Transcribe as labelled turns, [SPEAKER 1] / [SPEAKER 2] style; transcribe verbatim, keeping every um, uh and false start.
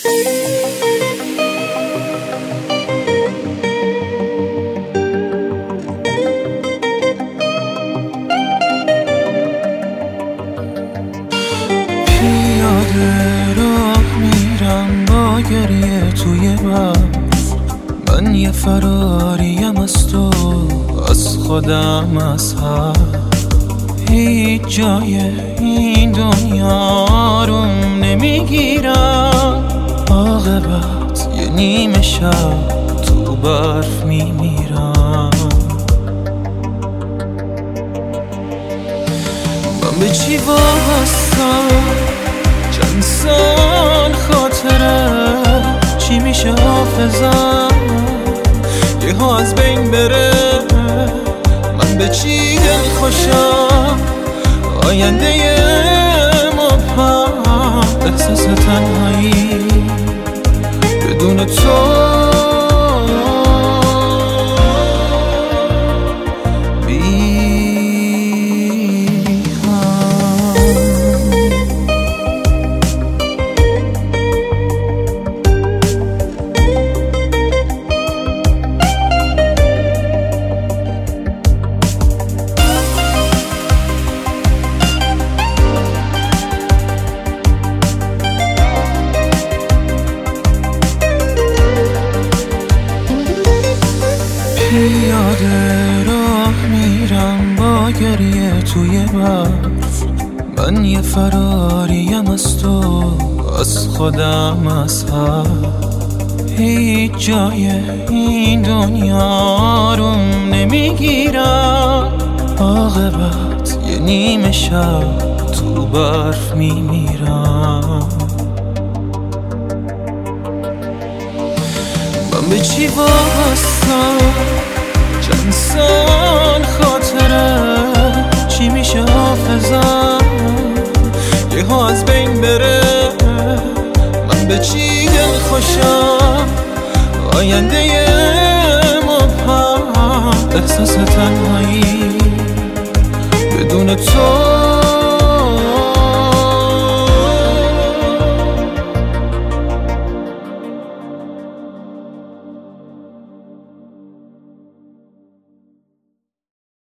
[SPEAKER 1] پیاده راه میرم با گریه توی برف، من یه فراریم از تو، از خودم، از هر هیچ جای این دنیا روم نمیگیرم. عاقبت یه نیمه شب تو برف میمیرم. من به چی وابستم؟ چند سال خاطره چی میشه حافظم یه ها از بین بره؟ من به چی دل خوشم؟ آینده مبهم، احساس تنهایی بدون تو. پیاده راه میرم با گریه توی برف، من یه فراریم از تو، از خودم، از هر هیچ جای این دنیا روم نمیگیرم. عاقبت یه نیمه شب تو برف میمیرم. من به چی وابستم؟ چند سال خاطره چی میشه حافظم یه ها از بین بره؟ من به چی دل خوشم؟ آینده مبهم، احساس تنهایی بدون تو.